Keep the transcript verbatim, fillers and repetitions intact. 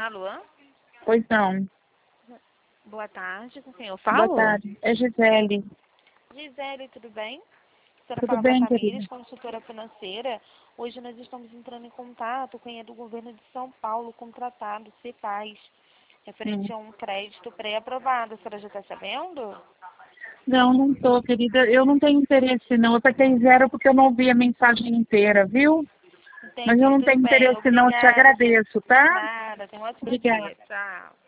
Alô? Pois não. Boa tarde, com quem eu Boa falo? tarde. É Gisele. Gisele, tudo bem? A senhora Tudo fala com a bem, Tamires, querida? consultora financeira. Hoje nós estamos entrando em contato com quem é do governo de São Paulo, contratado, CEPAS, Hum. referente a um crédito pré-aprovado. A senhora já está sabendo? Não, não tô, querida. Eu não tenho interesse, não. Eu apertei zero porque eu não ouvi a mensagem inteira, viu? Mas eu Entendi, não tudo tenho bem. interesse, não. Eu te Obrigada, Gisele. agradeço, tá? Nada, tenha um ótimo Obrigada. dia. Tchau.